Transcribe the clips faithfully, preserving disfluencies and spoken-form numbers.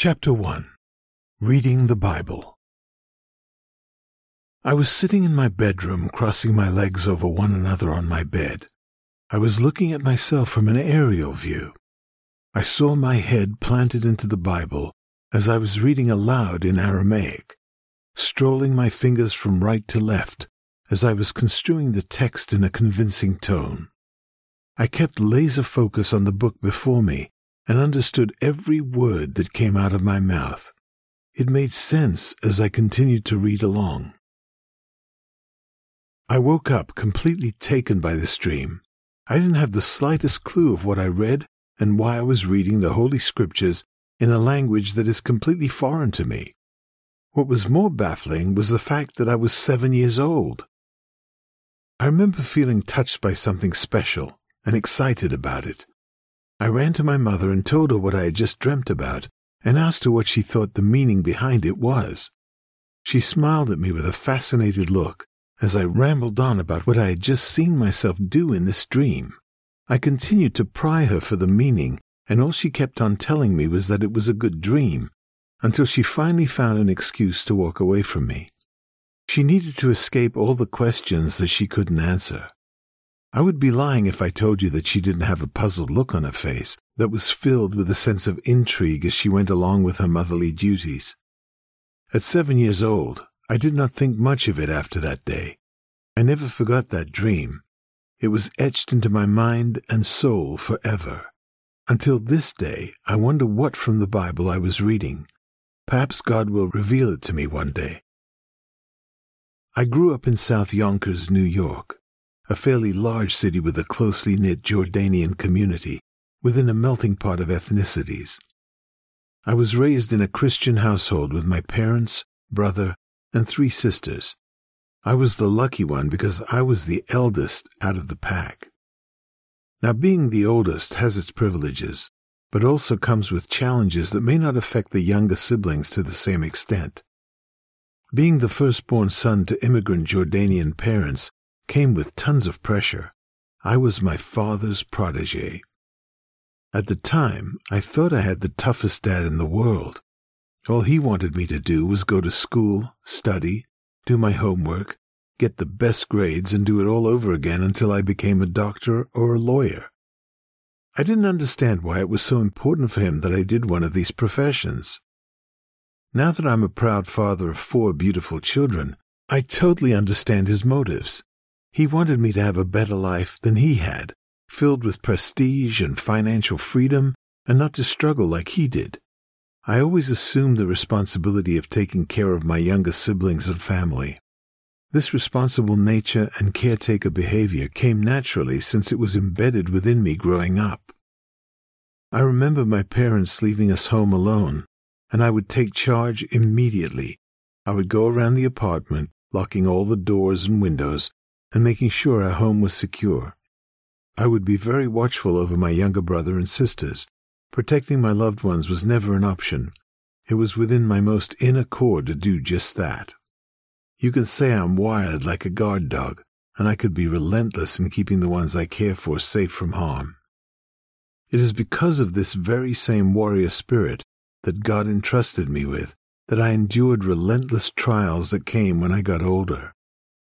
Chapter one. Reading the Bible. I was sitting in my bedroom, crossing my legs over one another on my bed. I was looking at myself from an aerial view. I saw my head planted into the Bible as I was reading aloud in Aramaic, strolling my fingers from right to left as I was construing the text in a convincing tone. I kept laser focus on the book before me and understood every word that came out of my mouth. It made sense as I continued to read along. I woke up completely taken by this dream. I didn't have the slightest clue of what I read and why I was reading the Holy Scriptures in a language that is completely foreign to me. What was more baffling was the fact that I was seven years old. I remember feeling touched by something special and excited about it. I ran to my mother and told her what I had just dreamt about and asked her what she thought the meaning behind it was. She smiled at me with a fascinated look as I rambled on about what I had just seen myself do in this dream. I continued to pry her for the meaning, and all she kept on telling me was that it was a good dream, until she finally found an excuse to walk away from me. She needed to escape all the questions that she couldn't answer. I would be lying if I told you that she didn't have a puzzled look on her face that was filled with a sense of intrigue as she went along with her motherly duties. At seven years old, I did not think much of it after that day. I never forgot that dream. It was etched into my mind and soul forever. Until this day, I wonder what from the Bible I was reading. Perhaps God will reveal it to me one day. I grew up in South Yonkers, New York, a fairly large city with a closely knit Jordanian community within a melting pot of ethnicities. I was raised in a Christian household with my parents, brother, and three sisters. I was the lucky one because I was the eldest out of the pack. Now, being the oldest has its privileges, but also comes with challenges that may not affect the younger siblings to the same extent. Being the firstborn son to immigrant Jordanian parents came with tons of pressure. I was my father's protege. At the time, I thought I had the toughest dad in the world. All he wanted me to do was go to school, study, do my homework, get the best grades, and do it all over again until I became a doctor or a lawyer. I didn't understand why it was so important for him that I did one of these professions. Now that I'm a proud father of four beautiful children, I totally understand his motives. He wanted me to have a better life than he had, filled with prestige and financial freedom, and not to struggle like he did. I always assumed the responsibility of taking care of my younger siblings and family. This responsible nature and caretaker behavior came naturally since it was embedded within me growing up. I remember my parents leaving us home alone, and I would take charge immediately. I would go around the apartment, locking all the doors and windows, and making sure our home was secure. I would be very watchful over my younger brother and sisters. Protecting my loved ones was never an option. It was within my most inner core to do just that. You can say I'm wired like a guard dog, and I could be relentless in keeping the ones I care for safe from harm. It is because of this very same warrior spirit that God entrusted me with that I endured relentless trials that came when I got older.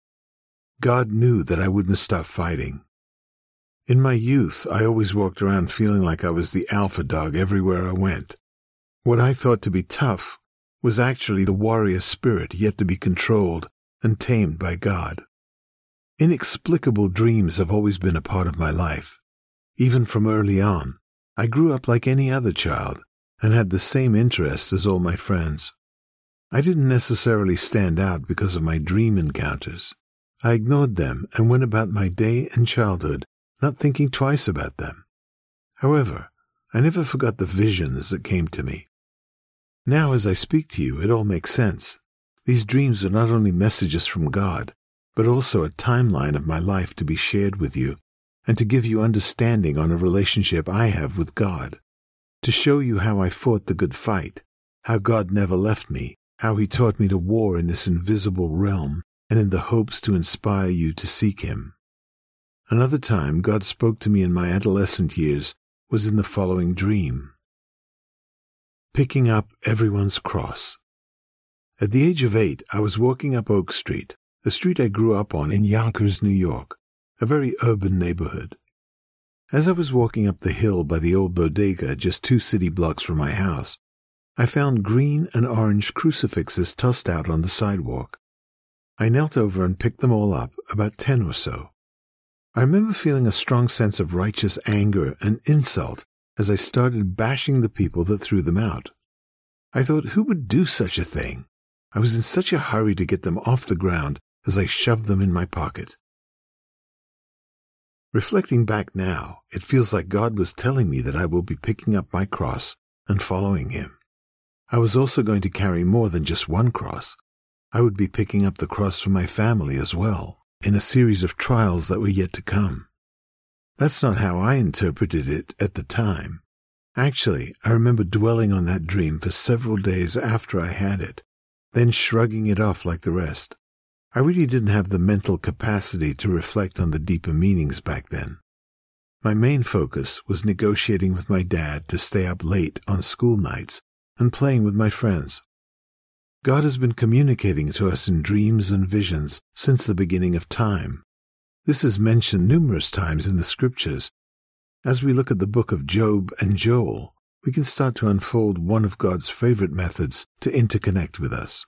God knew that I wouldn't stop fighting. In my youth, I always walked around feeling like I was the alpha dog everywhere I went. What I thought to be tough was actually the warrior spirit yet to be controlled and tamed by God. Inexplicable dreams have always been a part of my life. Even from early on, I grew up like any other child and had the same interests as all my friends. I didn't necessarily stand out because of my dream encounters. I ignored them and went about my day and childhood not thinking twice about them. However, I never forgot the visions that came to me. Now, as I speak to you, it all makes sense. These dreams are not only messages from God, but also a timeline of my life to be shared with you, and to give you understanding on a relationship I have with God, to show you how I fought the good fight, how God never left me, how He taught me to war in this invisible realm, and in the hopes to inspire you to seek Him. Another time God spoke to me in my adolescent years was in the following dream. Picking up everyone's cross. At the age of eight, I was walking up Oak Street, a street I grew up on in Yonkers, New York, a very urban neighborhood. As I was walking up the hill by the old bodega just two city blocks from my house, I found green and orange crucifixes tossed out on the sidewalk. I knelt over and picked them all up, about ten or so. I remember feeling a strong sense of righteous anger and insult as I started bashing the people that threw them out. I thought, who would do such a thing? I was in such a hurry to get them off the ground as I shoved them in my pocket. Reflecting back now, it feels like God was telling me that I will be picking up my cross and following Him. I was also going to carry more than just one cross. I would be picking up the cross for my family as well, in a series of trials that were yet to come. That's not how I interpreted it at the time. Actually, I remember dwelling on that dream for several days after I had it, then shrugging it off like the rest. I really didn't have the mental capacity to reflect on the deeper meanings back then. My main focus was negotiating with my dad to stay up late on school nights and playing with my friends. God has been communicating to us in dreams and visions since the beginning of time. This is mentioned numerous times in the Scriptures. As we look at the book of Job and Joel, we can start to unfold one of God's favorite methods to interconnect with us.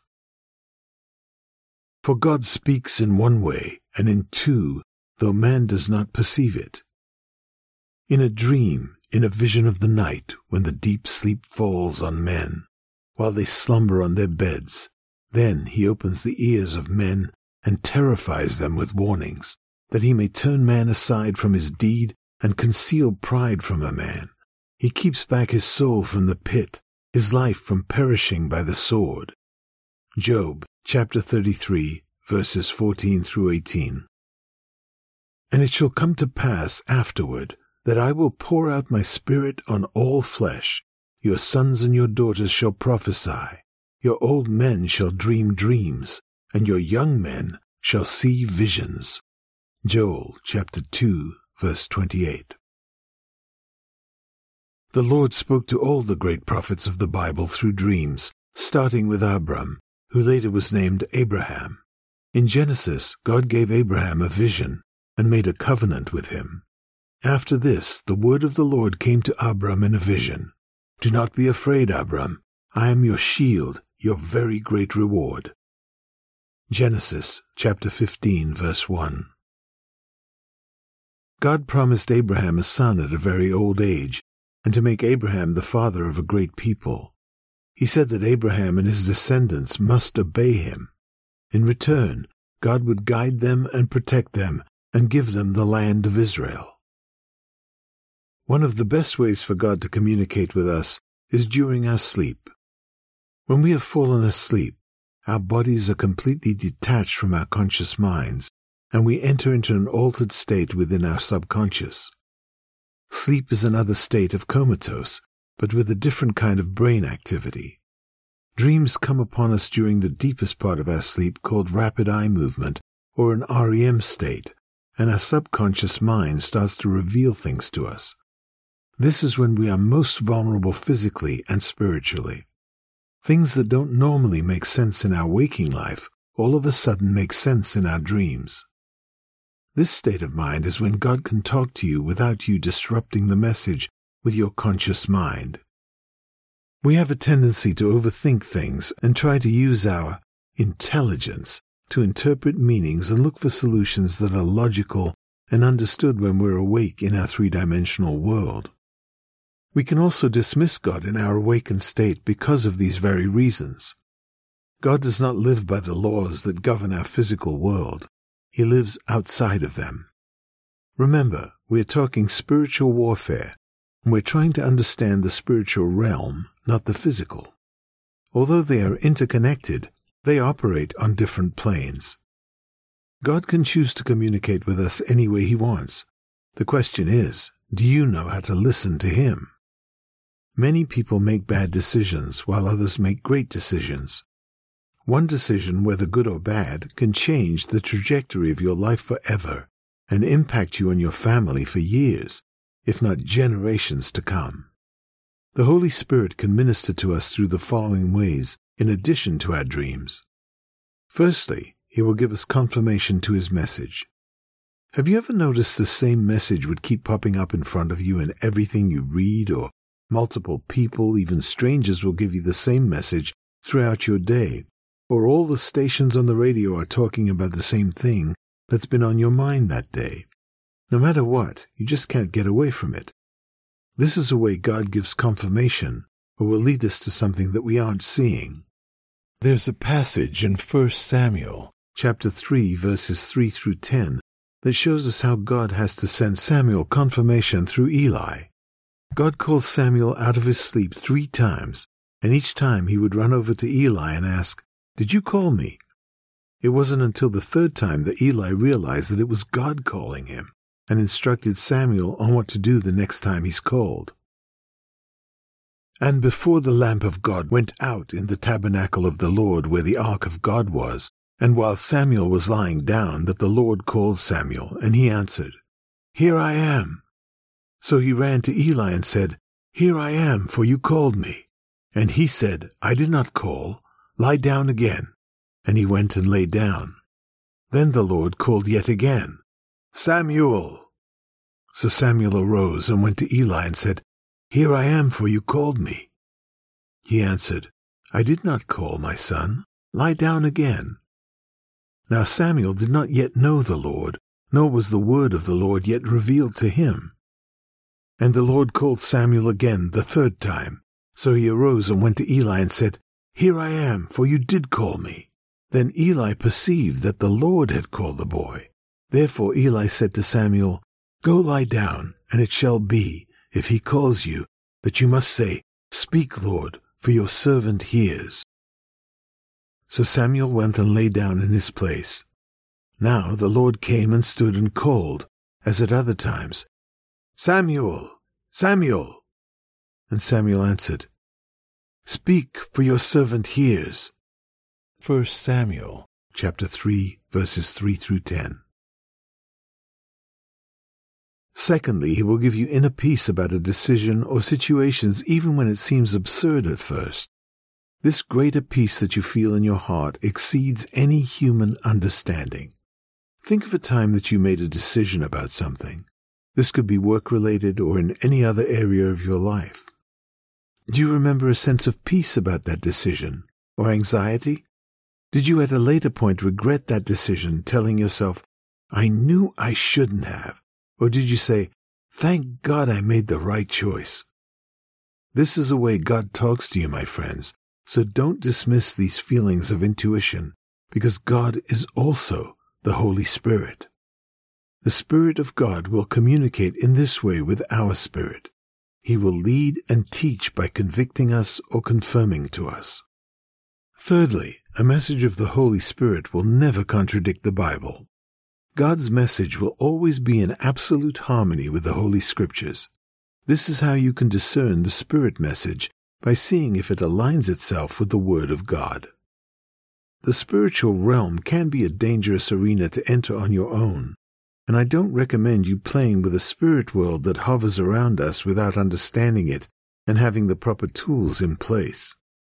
For God speaks in one way and in two, though man does not perceive it. In a dream, in a vision of the night, when the deep sleep falls on men, while they slumber on their beds, then he opens the ears of men and terrifies them with warnings, that he may turn man aside from his deed and conceal pride from a man. He keeps back his soul from the pit, his life from perishing by the sword. Job chapter thirty-three, verses fourteen through eighteen. And it shall come to pass afterward that I will pour out my spirit on all flesh. Your sons and your daughters shall prophesy, your old men shall dream dreams, and your young men shall see visions. Joel chapter two, verse twenty-eight. The Lord spoke to all the great prophets of the Bible through dreams, starting with Abram, who later was named Abraham. In Genesis, God gave Abraham a vision and made a covenant with him. After this, the word of the Lord came to Abram in a vision. Do not be afraid, Abram. I am your shield, your very great reward. Genesis chapter fifteen, verse one. God promised Abraham a son at a very old age, and to make Abraham the father of a great people. He said that Abraham and his descendants must obey him. In return, God would guide them and protect them and give them the land of Israel. One of the best ways for God to communicate with us is during our sleep. When we have fallen asleep, our bodies are completely detached from our conscious minds, and we enter into an altered state within our subconscious. Sleep is another state of comatose, but with a different kind of brain activity. Dreams come upon us during the deepest part of our sleep called rapid eye movement, or an R E M state, and our subconscious mind starts to reveal things to us. This is when we are most vulnerable physically and spiritually. Things that don't normally make sense in our waking life all of a sudden make sense in our dreams. This state of mind is when God can talk to you without you disrupting the message with your conscious mind. We have a tendency to overthink things and try to use our intelligence to interpret meanings and look for solutions that are logical and understood when we're awake in our three-dimensional world. We can also dismiss God in our awakened state because of these very reasons. God does not live by the laws that govern our physical world. He lives outside of them. Remember, we are talking spiritual warfare, and we're trying to understand the spiritual realm, not the physical. Although they are interconnected, they operate on different planes. God can choose to communicate with us any way He wants. The question is, do you know how to listen to Him? Many people make bad decisions while others make great decisions. One decision, whether good or bad, can change the trajectory of your life forever and impact you and your family for years, if not generations to come. The Holy Spirit can minister to us through the following ways, in addition to our dreams. Firstly, He will give us confirmation to His message. Have you ever noticed the same message would keep popping up in front of you in everything you read, or multiple people, even strangers, will give you the same message throughout your day, or all the stations on the radio are talking about the same thing that's been on your mind that day? No matter what, you just can't get away from it. This is a way God gives confirmation, or will lead us to something that we aren't seeing. There's a passage in First Samuel, chapter three, verses three through ten, that shows us how God has to send Samuel confirmation through Eli. God called Samuel out of his sleep three times, and each time he would run over to Eli and ask, "Did you call me?" It wasn't until the third time that Eli realized that it was God calling him, and instructed Samuel on what to do the next time he's called. And before the lamp of God went out in the tabernacle of the Lord where the ark of God was, and while Samuel was lying down, that the Lord called Samuel, and he answered, "Here I am." So he ran to Eli and said, "Here I am, for you called me." And he said, "I did not call. Lie down again." And he went and lay down. Then the Lord called yet again, "Samuel." So Samuel arose and went to Eli and said, "Here I am, for you called me." He answered, "I did not call, my son. Lie down again." Now Samuel did not yet know the Lord, nor was the word of the Lord yet revealed to him. And the Lord called Samuel again the third time. So he arose and went to Eli and said, "Here I am, for you did call me." Then Eli perceived that the Lord had called the boy. Therefore Eli said to Samuel, "Go lie down, and it shall be, if he calls you, that you must say, 'Speak, Lord, for your servant hears.'" So Samuel went and lay down in his place. Now the Lord came and stood and called, as at other times, "Samuel, Samuel." And Samuel answered, "Speak, for your servant hears." First Samuel, chapter three, verses three through ten. Secondly, he will give you inner peace about a decision or situations even when it seems absurd at first. This greater peace that you feel in your heart exceeds any human understanding. Think of a time that you made a decision about something. This could be work-related or in any other area of your life. Do you remember a sense of peace about that decision, or anxiety? Did you at a later point regret that decision, telling yourself, "I knew I shouldn't have"? Or did you say, "Thank God I made the right choice"? This is a way God talks to you, my friends, so don't dismiss these feelings of intuition, because God is also the Holy Spirit. The Spirit of God will communicate in this way with our spirit. He will lead and teach by convicting us or confirming to us. Thirdly, a message of the Holy Spirit will never contradict the Bible. God's message will always be in absolute harmony with the Holy Scriptures. This is how you can discern the Spirit message, by seeing if it aligns itself with the Word of God. The spiritual realm can be a dangerous arena to enter on your own, and I don't recommend you playing with a spirit world that hovers around us without understanding it and having the proper tools in place.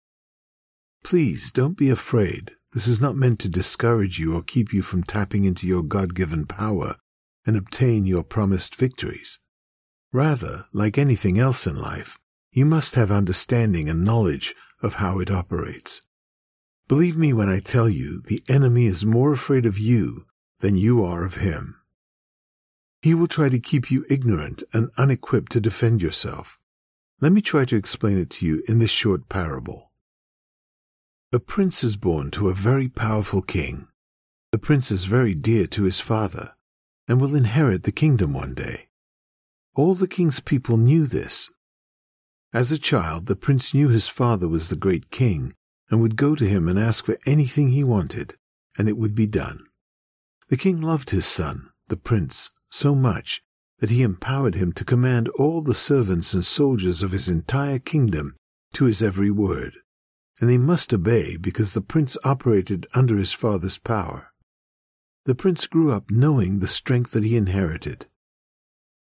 Please don't be afraid. This is not meant to discourage you or keep you from tapping into your God-given power and obtain your promised victories. Rather, like anything else in life, you must have understanding and knowledge of how it operates. Believe me when I tell you, the enemy is more afraid of you than you are of him. He will try to keep you ignorant and unequipped to defend yourself. Let me try to explain it to you in this short parable. A prince is born to a very powerful king. The prince is very dear to his father, and will inherit the kingdom one day. All the king's people knew this. As a child, the prince knew his father was the great king, and would go to him and ask for anything he wanted, and it would be done. The king loved his son, the prince, so much that he empowered him to command all the servants and soldiers of his entire kingdom to his every word, and they must obey because the prince operated under his father's power. The prince grew up knowing the strength that he inherited.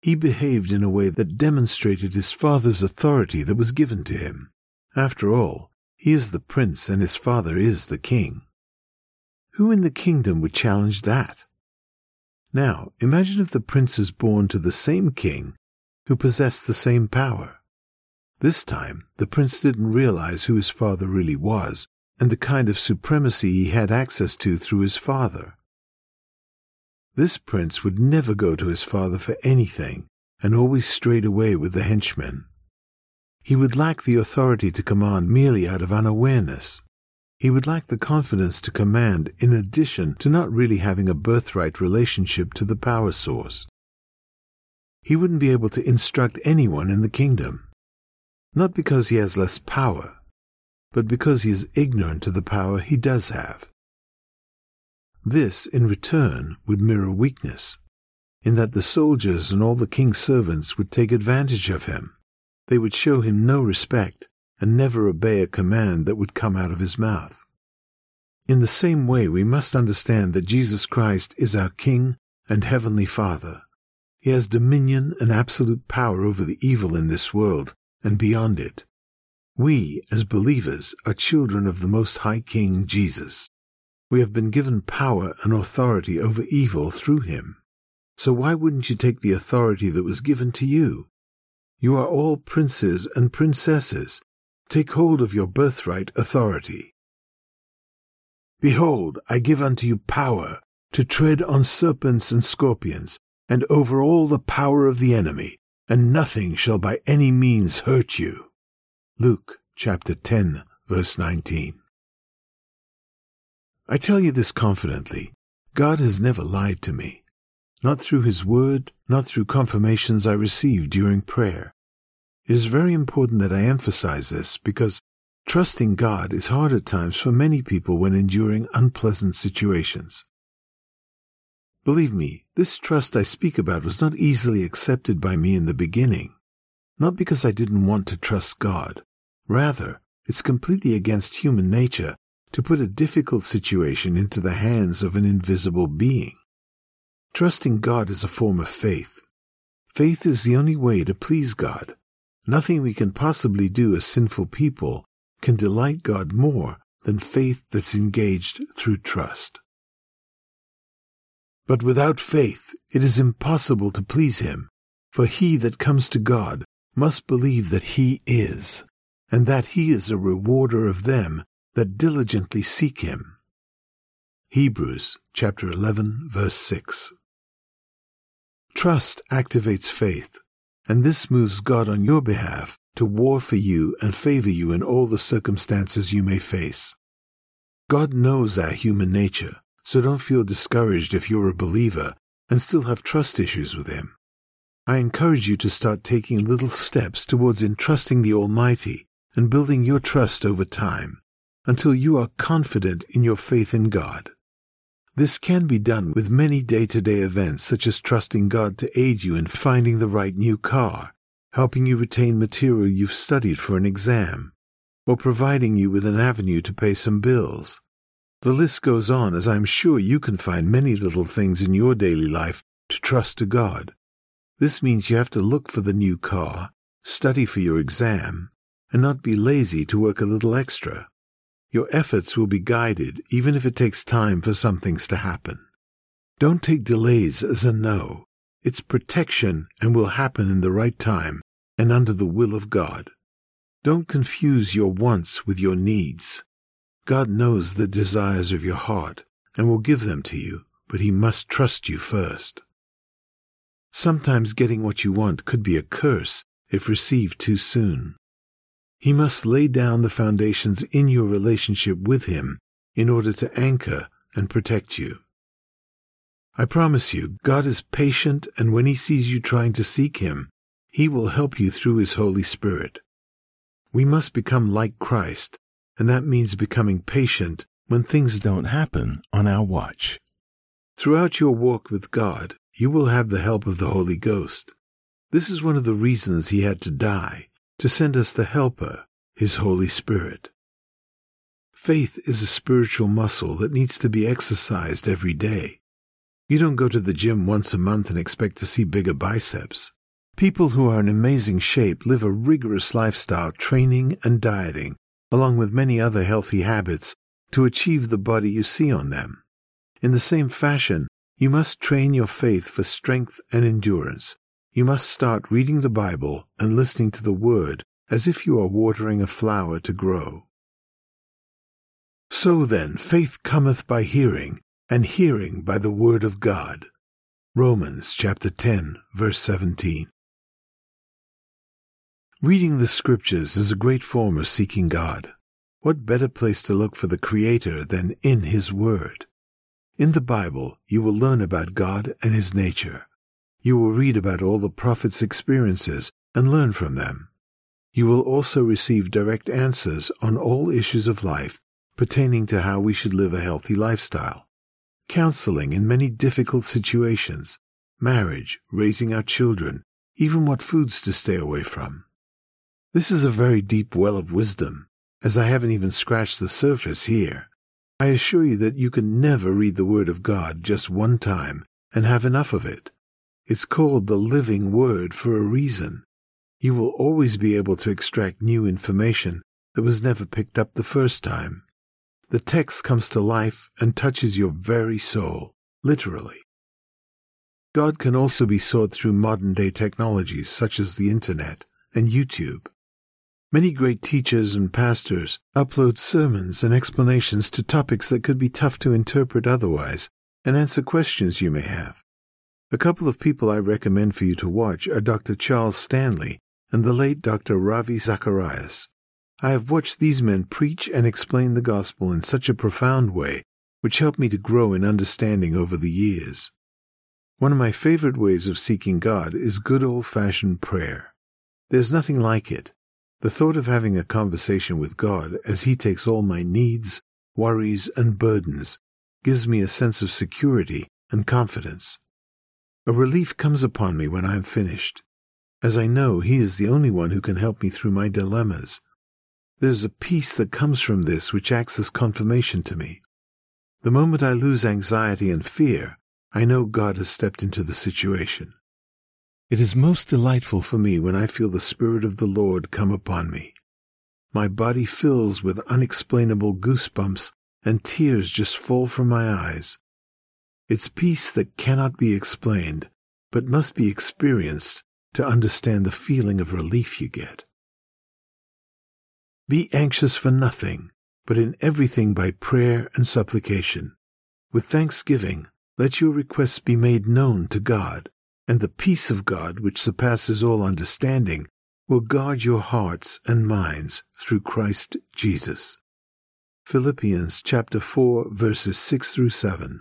He behaved in a way that demonstrated his father's authority that was given to him. After all, he is the prince and his father is the king. Who in the kingdom would challenge that? Now, imagine if the prince is born to the same king who possessed the same power. This time, the prince didn't realize who his father really was and the kind of supremacy he had access to through his father. This prince would never go to his father for anything and always strayed away with the henchmen. He would lack the authority to command merely out of unawareness. He would lack the confidence to command in addition to not really having a birthright relationship to the power source. He wouldn't be able to instruct anyone in the kingdom, not because he has less power, but because he is ignorant of the power he does have. This, in return, would mirror weakness, in that the soldiers and all the king's servants would take advantage of him. They would show him no respect and never obey a command that would come out of his mouth. In the same way, we must understand that Jesus Christ is our King and Heavenly Father. He has dominion and absolute power over the evil in this world and beyond it. We, as believers, are children of the Most High King Jesus. We have been given power and authority over evil through him. So why wouldn't you take the authority that was given to you? You are all princes and princesses. Take hold of your birthright authority. Behold, I give unto you power to tread on serpents and scorpions, and over all the power of the enemy, and nothing shall by any means hurt you. Luke chapter ten, verse nineteen. I tell you this confidently, God has never lied to me, not through his word, not through confirmations I received during prayer. It is very important that I emphasize this because trusting God is hard at times for many people when enduring unpleasant situations. Believe me, this trust I speak about was not easily accepted by me in the beginning, not because I didn't want to trust God. Rather, it's completely against human nature to put a difficult situation into the hands of an invisible being. Trusting God is a form of faith. Faith is the only way to please God. Nothing we can possibly do as sinful people can delight God more than faith that's engaged through trust. But without faith it is impossible to please him, for he that comes to God must believe that he is, and that he is a rewarder of them that diligently seek him. Hebrews chapter eleven, verse six. Trust activates faith, and this moves God on your behalf to war for you and favor you in all the circumstances you may face. God knows our human nature, so don't feel discouraged if you're a believer and still have trust issues with him. I encourage you to start taking little steps towards entrusting the Almighty and building your trust over time, until you are confident in your faith in God. This can be done with many day-to-day events such as trusting God to aid you in finding the right new car, helping you retain material you've studied for an exam, or providing you with an avenue to pay some bills. The list goes on, as I'm sure you can find many little things in your daily life to trust to God. This means you have to look for the new car, study for your exam, and not be lazy to work a little extra. Your efforts will be guided even if it takes time for some things to happen. Don't take delays as a no. It's protection and will happen in the right time and under the will of God. Don't confuse your wants with your needs. God knows the desires of your heart and will give them to you, but he must trust you first. Sometimes getting what you want could be a curse if received too soon. He must lay down the foundations in your relationship with him in order to anchor and protect you. I promise you, God is patient, and when he sees you trying to seek him, he will help you through his Holy Spirit. We must become like Christ, and that means becoming patient when things don't happen on our watch. Throughout your walk with God, you will have the help of the Holy Ghost. This is one of the reasons he had to die, to send us the Helper, his Holy Spirit. Faith is a spiritual muscle that needs to be exercised every day. You don't go to the gym once a month and expect to see bigger biceps. People who are in amazing shape live a rigorous lifestyle, training and dieting, along with many other healthy habits, to achieve the body you see on them. In the same fashion, you must train your faith for strength and endurance. You must start reading the Bible and listening to the Word as if you are watering a flower to grow. So then, faith cometh by hearing, and hearing by the Word of God. Romans chapter ten, verse seventeen. Reading the Scriptures is a great form of seeking God. What better place to look for the Creator than in His Word? In the Bible, you will learn about God and His nature. You will read about all the prophets' experiences and learn from them. You will also receive direct answers on all issues of life pertaining to how we should live a healthy lifestyle. Counseling in many difficult situations, marriage, raising our children, even what foods to stay away from. This is a very deep well of wisdom, as I haven't even scratched the surface here. I assure you that you can never read the Word of God just one time and have enough of it. It's called the living Word for a reason. You will always be able to extract new information that was never picked up the first time. The text comes to life and touches your very soul, literally. God can also be sought through modern-day technologies such as the Internet and YouTube. Many great teachers and pastors upload sermons and explanations to topics that could be tough to interpret otherwise and answer questions you may have. A couple of people I recommend for you to watch are Doctor Charles Stanley and the late Doctor Ravi Zacharias. I have watched these men preach and explain the gospel in such a profound way, which helped me to grow in understanding over the years. One of my favorite ways of seeking God is good old-fashioned prayer. There's nothing like it. The thought of having a conversation with God as He takes all my needs, worries, and burdens gives me a sense of security and confidence. A relief comes upon me when I am finished, as I know He is the only one who can help me through my dilemmas. There's a peace that comes from this which acts as confirmation to me. The moment I lose anxiety and fear, I know God has stepped into the situation. It is most delightful for me when I feel the Spirit of the Lord come upon me. My body fills with unexplainable goosebumps and tears just fall from my eyes. It's peace that cannot be explained, but must be experienced to understand the feeling of relief you get. Be anxious for nothing, but in everything by prayer and supplication. With thanksgiving, let your requests be made known to God, and the peace of God, which surpasses all understanding, will guard your hearts and minds through Christ Jesus. Philippians chapter four, verses six through seven.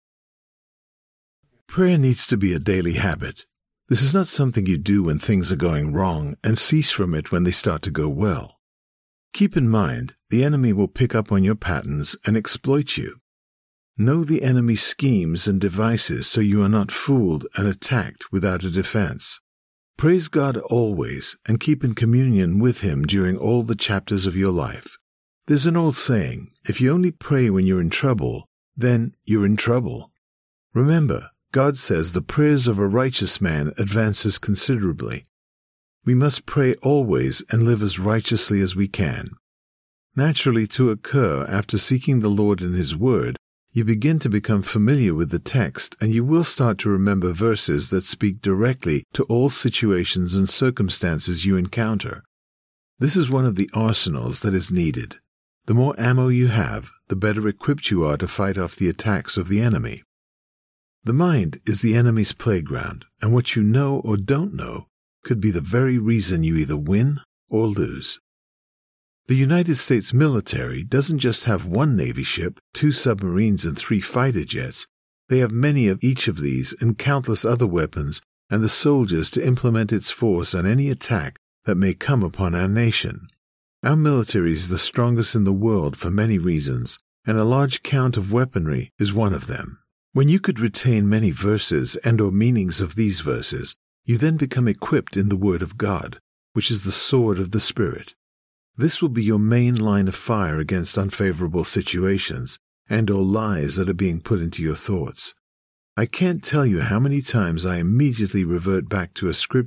Prayer needs to be a daily habit. This is not something you do when things are going wrong and cease from it when they start to go well. Keep in mind, the enemy will pick up on your patterns and exploit you. Know the enemy's schemes and devices so you are not fooled and attacked without a defense. Praise God always and keep in communion with Him during all the chapters of your life. There's an old saying, if you only pray when you're in trouble, then you're in trouble. Remember, God says the prayers of a righteous man advances considerably. We must pray always and live as righteously as we can. Naturally to occur after seeking the Lord in His Word, you begin to become familiar with the text, and you will start to remember verses that speak directly to all situations and circumstances you encounter. This is one of the arsenals that is needed. The more ammo you have, the better equipped you are to fight off the attacks of the enemy. The mind is the enemy's playground, and what you know or don't know could be the very reason you either win or lose. The United States military doesn't just have one Navy ship, two submarines, and three fighter jets. They have many of each of these and countless other weapons and the soldiers to implement its force on any attack that may come upon our nation. Our military is the strongest in the world for many reasons, and a large count of weaponry is one of them. When you could retain many verses and or meanings of these verses, you then become equipped in the Word of God, which is the sword of the Spirit. This will be your main line of fire against unfavorable situations and or lies that are being put into your thoughts. I can't tell you how many times I immediately revert back to a scripture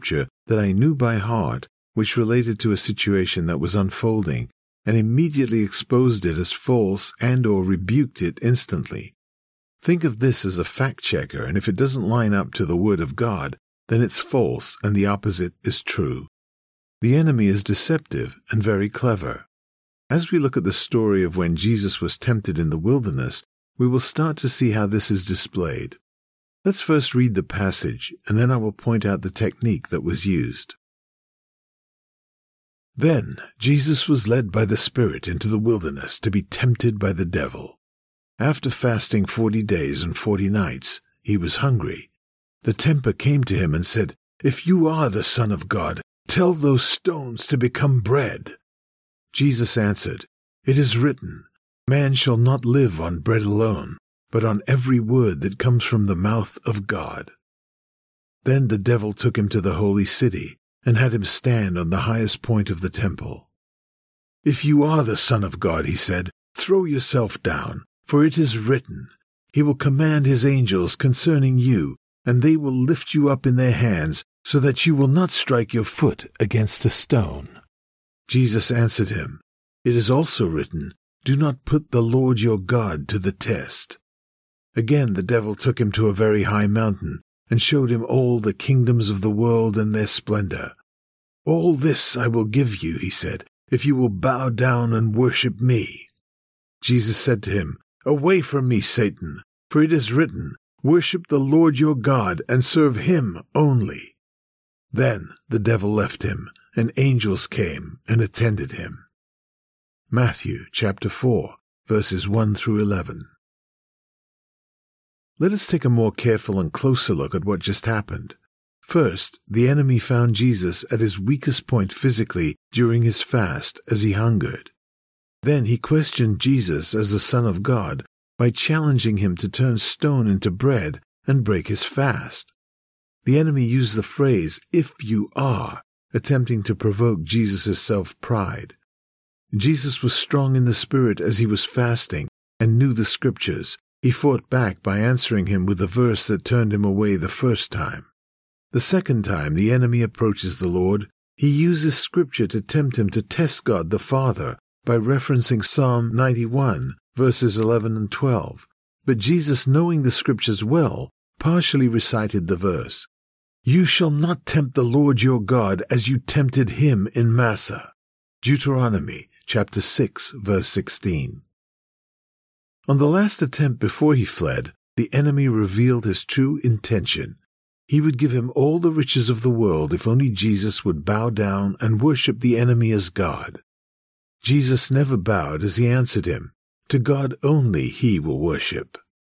that I knew by heart, which related to a situation that was unfolding, and immediately exposed it as false and or rebuked it instantly. Think of this as a fact-checker, and if it doesn't line up to the Word of God, then it's false and the opposite is true. The enemy is deceptive and very clever. As we look at the story of when Jesus was tempted in the wilderness, we will start to see how this is displayed. Let's first read the passage, and then I will point out the technique that was used. Then Jesus was led by the Spirit into the wilderness to be tempted by the devil. After fasting forty days and forty nights, he was hungry. The tempter came to him and said, "If you are the Son of God, tell those stones to become bread." Jesus answered, "It is written, man shall not live on bread alone, but on every word that comes from the mouth of God." Then the devil took him to the holy city, and had him stand on the highest point of the temple. "If you are the Son of God," he said, "throw yourself down, for it is written, He will command His angels concerning you, and they will lift you up in their hands, so that you will not strike your foot against a stone." Jesus answered him, "It is also written, Do not put the Lord your God to the test." Again the devil took him to a very high mountain, and showed him all the kingdoms of the world and their splendor. "All this I will give you," he said, "if you will bow down and worship me." Jesus said to him, "Away from me, Satan, for it is written, Worship the Lord your God and serve Him only." Then the devil left him, and angels came and attended him. Matthew chapter four, verses one through eleven. Let us take a more careful and closer look at what just happened. First, the enemy found Jesus at his weakest point physically during his fast as he hungered. Then he questioned Jesus as the Son of God by challenging him to turn stone into bread and break his fast. The enemy used the phrase, "if you are," attempting to provoke Jesus' self-pride. Jesus was strong in the Spirit as he was fasting and knew the Scriptures. He fought back by answering him with the verse that turned him away the first time. The second time the enemy approaches the Lord, he uses Scripture to tempt him to test God the Father by referencing Psalm ninety-one, verses eleven and twelve. But Jesus, knowing the Scriptures well, partially recited the verse, "You shall not tempt the Lord your God as you tempted him in Massah." Deuteronomy chapter six, verse sixteen. On the last attempt before he fled, the enemy revealed his true intention. He would give him all the riches of the world if only Jesus would bow down and worship the enemy as God. Jesus never bowed as he answered him, "To God only he will worship."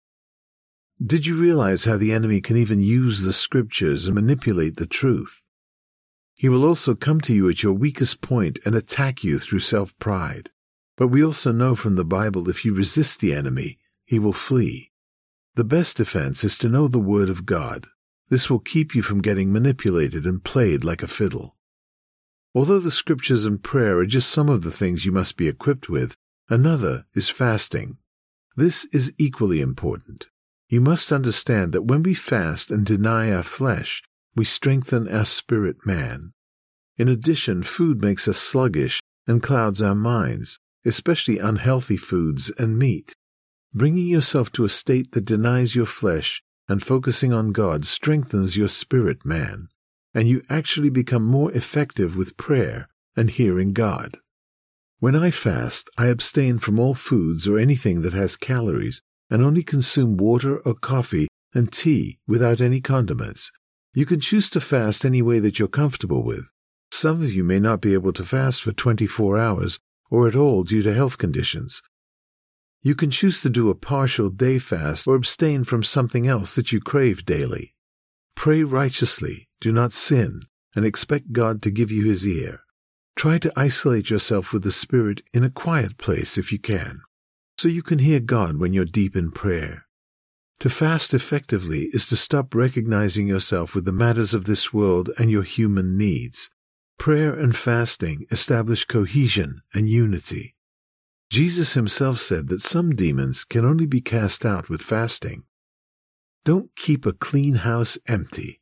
Did you realize how the enemy can even use the Scriptures and manipulate the truth? He will also come to you at your weakest point and attack you through self-pride. But we also know from the Bible if you resist the enemy, he will flee. The best defense is to know the Word of God. This will keep you from getting manipulated and played like a fiddle. Although the Scriptures and prayer are just some of the things you must be equipped with, another is fasting. This is equally important. You must understand that when we fast and deny our flesh, we strengthen our spirit man. In addition, food makes us sluggish and clouds our minds, especially unhealthy foods and meat. Bringing yourself to a state that denies your flesh and focusing on God strengthens your spirit man, and you actually become more effective with prayer and hearing God. When I fast, I abstain from all foods or anything that has calories and only consume water or coffee and tea without any condiments. You can choose to fast any way that you're comfortable with. Some of you may not be able to fast for twenty-four hours or at all due to health conditions. You can choose to do a partial day fast or abstain from something else that you crave daily. Pray righteously, do not sin, and expect God to give you His ear. Try to isolate yourself with the Spirit in a quiet place if you can, so you can hear God when you're deep in prayer. To fast effectively is to stop recognizing yourself with the matters of this world and your human needs. Prayer and fasting establish cohesion and unity. Jesus himself said that some demons can only be cast out with fasting. Don't keep a clean house empty.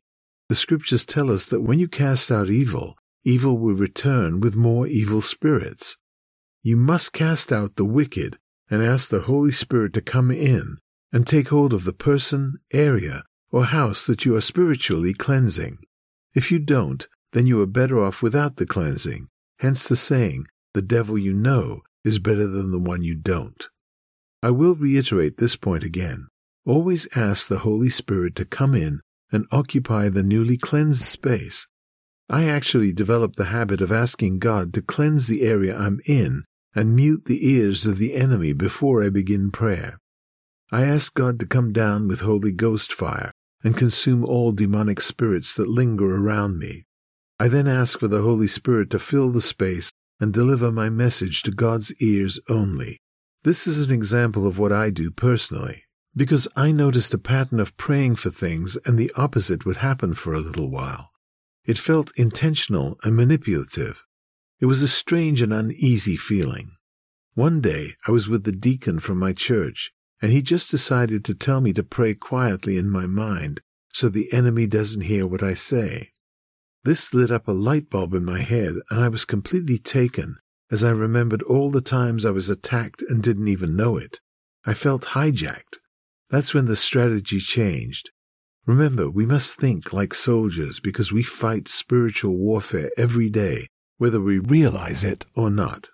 The scriptures tell us that when you cast out evil, evil will return with more evil spirits. You must cast out the wicked and ask the Holy Spirit to come in and take hold of the person, area, or house that you are spiritually cleansing. If you don't, then you are better off without the cleansing. Hence the saying, the devil you know is better than the one you don't. I will reiterate this point again. Always ask the Holy Spirit to come in and occupy the newly cleansed space. I actually developed the habit of asking God to cleanse the area I'm in and mute the ears of the enemy before I begin prayer. I ask God to come down with Holy Ghost fire and consume all demonic spirits that linger around me. I then ask for the Holy Spirit to fill the space and deliver my message to God's ears only. This is an example of what I do personally, because I noticed a pattern of praying for things and the opposite would happen for a little while. It felt intentional and manipulative. It was a strange and uneasy feeling. One day I was with the deacon from my church, and he just decided to tell me to pray quietly in my mind so the enemy doesn't hear what I say. This lit up a light bulb in my head, and I was completely taken as I remembered all the times I was attacked and didn't even know it. I felt hijacked. That's when the strategy changed. Remember, we must think like soldiers because we fight spiritual warfare every day, whether we realize it or not.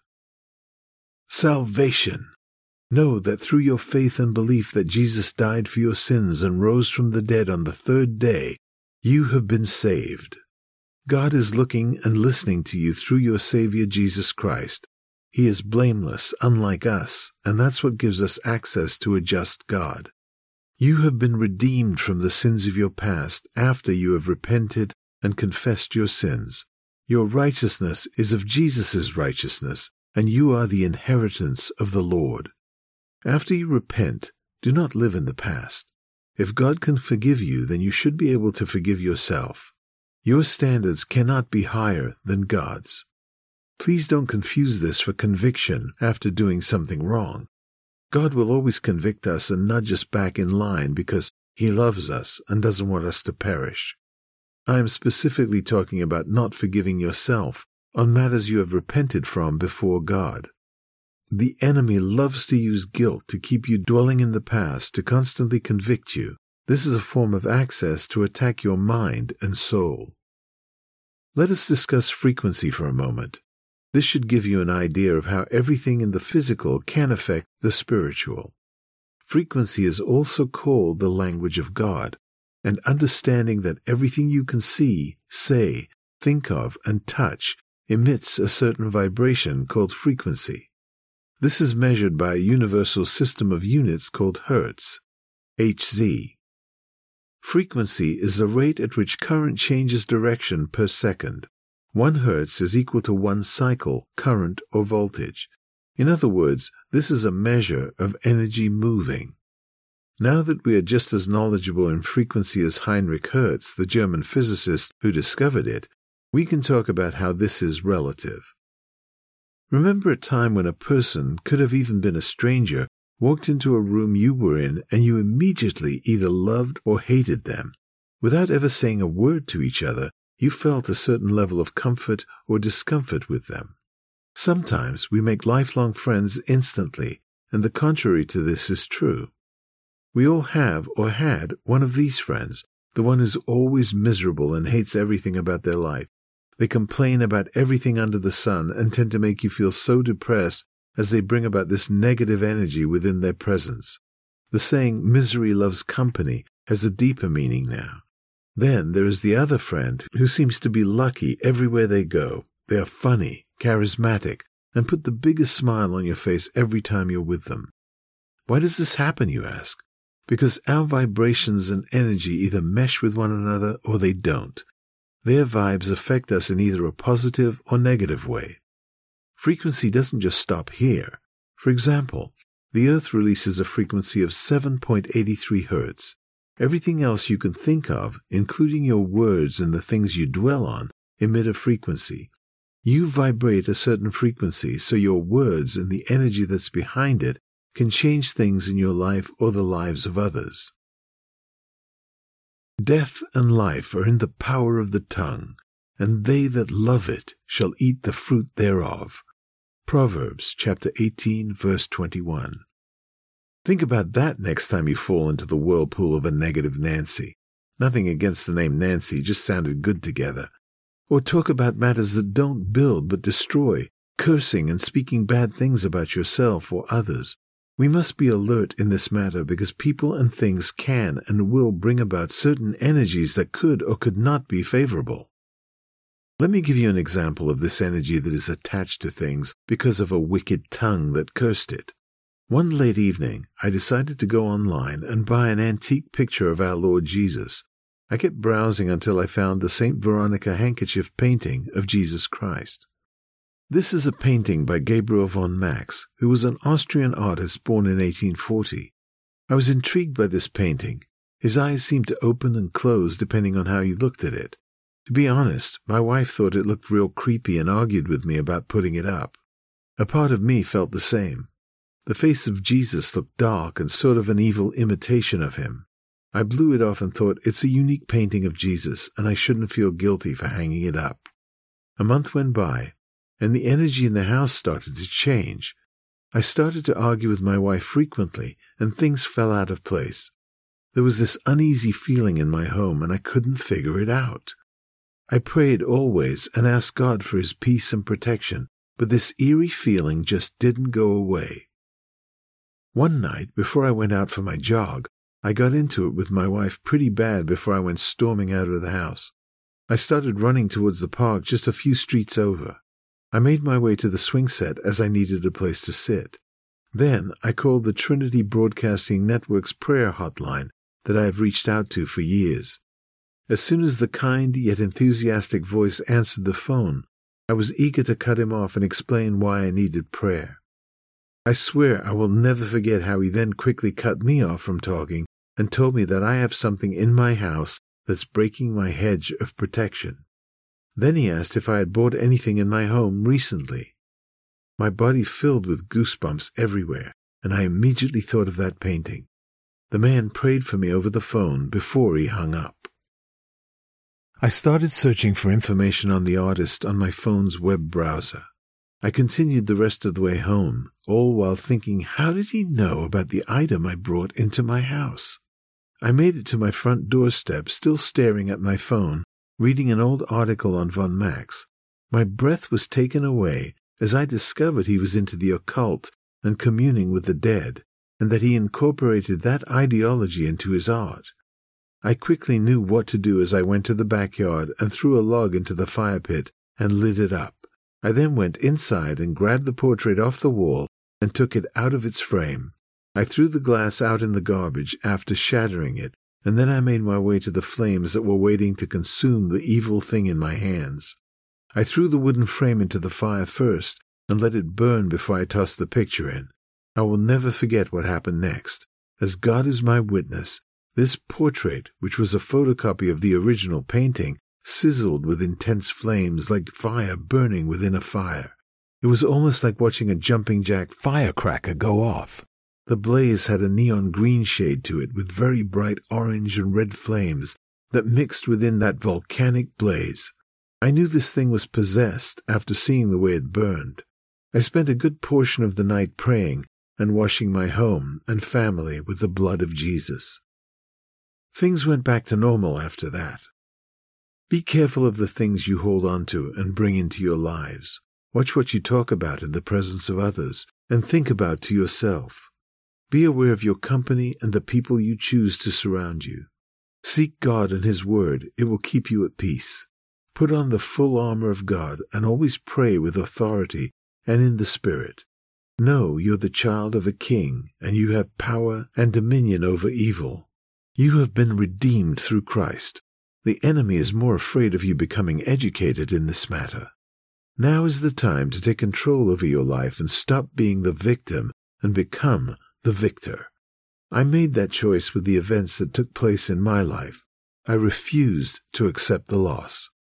Salvation. Know that through your faith and belief that Jesus died for your sins and rose from the dead on the third day, you have been saved. God is looking and listening to you through your Savior Jesus Christ. He is blameless, unlike us, and that's what gives us access to a just God. You have been redeemed from the sins of your past after you have repented and confessed your sins. Your righteousness is of Jesus' righteousness, and you are the inheritance of the Lord. After you repent, do not live in the past. If God can forgive you, then you should be able to forgive yourself. Your standards cannot be higher than God's. Please don't confuse this for conviction after doing something wrong. God will always convict us and nudge us back in line because He loves us and doesn't want us to perish. I am specifically talking about not forgiving yourself on matters you have repented from before God. The enemy loves to use guilt to keep you dwelling in the past, to constantly convict you. This is a form of access to attack your mind and soul. Let us discuss frequency for a moment. This should give you an idea of how everything in the physical can affect the spiritual. Frequency is also called the language of God, and understanding that everything you can see, say, think of, and touch emits a certain vibration called frequency. This is measured by a universal system of units called Hertz, H Z. Frequency is the rate at which current changes direction per second. One hertz is equal to one cycle, current, or voltage. In other words, this is a measure of energy moving. Now that we are just as knowledgeable in frequency as Heinrich Hertz, the German physicist who discovered it, we can talk about how this is relative. Remember a time when a person, could have even been a stranger, walked into a room you were in and you immediately either loved or hated them. Without ever saying a word to each other, you felt a certain level of comfort or discomfort with them. Sometimes we make lifelong friends instantly, and the contrary to this is true. We all have or had one of these friends, the one who's always miserable and hates everything about their life. They complain about everything under the sun and tend to make you feel so depressed as they bring about this negative energy within their presence. The saying, misery loves company, has a deeper meaning now. Then there is the other friend who seems to be lucky everywhere they go. They are funny, charismatic, and put the biggest smile on your face every time you're with them. Why does this happen, you ask? Because our vibrations and energy either mesh with one another or they don't. Their vibes affect us in either a positive or negative way. Frequency doesn't just stop here. For example, the Earth releases a frequency of seven point eight three hertz. Everything else you can think of, including your words and the things you dwell on, emit a frequency. You vibrate a certain frequency, so your words and the energy that's behind it can change things in your life or the lives of others. Death and life are in the power of the tongue, and they that love it shall eat the fruit thereof. Proverbs chapter eighteen, verse twenty-one. Think about that next time you fall into the whirlpool of a negative Nancy. Nothing against the name Nancy, just sounded good together. Or talk about matters that don't build but destroy, cursing and speaking bad things about yourself or others. We must be alert in this matter because people and things can and will bring about certain energies that could or could not be favorable. Let me give you an example of this energy that is attached to things because of a wicked tongue that cursed it. One late evening, I decided to go online and buy an antique picture of our Lord Jesus. I kept browsing until I found the Saint Veronica handkerchief painting of Jesus Christ. This is a painting by Gabriel von Max, who was an Austrian artist born in eighteen forty. I was intrigued by this painting. His eyes seemed to open and close depending on how you looked at it. To be honest, my wife thought it looked real creepy and argued with me about putting it up. A part of me felt the same. The face of Jesus looked dark and sort of an evil imitation of him. I blew it off and thought it's a unique painting of Jesus, and I shouldn't feel guilty for hanging it up. A month went by, and the energy in the house started to change. I started to argue with my wife frequently, and things fell out of place. There was this uneasy feeling in my home, and I couldn't figure it out. I prayed always and asked God for his peace and protection, but this eerie feeling just didn't go away. One night, before I went out for my jog, I got into it with my wife pretty bad before I went storming out of the house. I started running towards the park just a few streets over. I made my way to the swing set as I needed a place to sit. Then I called the Trinity Broadcasting Network's prayer hotline that I have reached out to for years. As soon as the kind yet enthusiastic voice answered the phone, I was eager to cut him off and explain why I needed prayer. I swear I will never forget how he then quickly cut me off from talking and told me that I have something in my house that's breaking my hedge of protection. Then he asked if I had bought anything in my home recently. My body filled with goosebumps everywhere, and I immediately thought of that painting. The man prayed for me over the phone before he hung up. I started searching for information on the artist on my phone's web browser. I continued the rest of the way home, all while thinking, how did he know about the item I brought into my house? I made it to my front doorstep, still staring at my phone, reading an old article on von Max. My breath was taken away as I discovered he was into the occult and communing with the dead, and that he incorporated that ideology into his art. I quickly knew what to do as I went to the backyard and threw a log into the fire pit and lit it up. I then went inside and grabbed the portrait off the wall and took it out of its frame. I threw the glass out in the garbage after shattering it, and then I made my way to the flames that were waiting to consume the evil thing in my hands. I threw the wooden frame into the fire first and let it burn before I tossed the picture in. I will never forget what happened next. As God is my witness, this portrait, which was a photocopy of the original painting, sizzled with intense flames like fire burning within a fire. It was almost like watching a jumping jack firecracker go off. The blaze had a neon green shade to it with very bright orange and red flames that mixed within that volcanic blaze. I knew this thing was possessed after seeing the way it burned. I spent a good portion of the night praying and washing my home and family with the blood of Jesus. Things went back to normal after that. Be careful of the things you hold on to and bring into your lives. Watch what you talk about in the presence of others and think about to yourself. Be aware of your company and the people you choose to surround you. Seek God and His Word. It will keep you at peace. Put on the full armor of God and always pray with authority and in the Spirit. Know you're the child of a king and you have power and dominion over evil. You have been redeemed through Christ. The enemy is more afraid of you becoming educated in this matter. Now is the time to take control over your life and stop being the victim and become the victor. I made that choice with the events that took place in my life. I refused to accept the loss.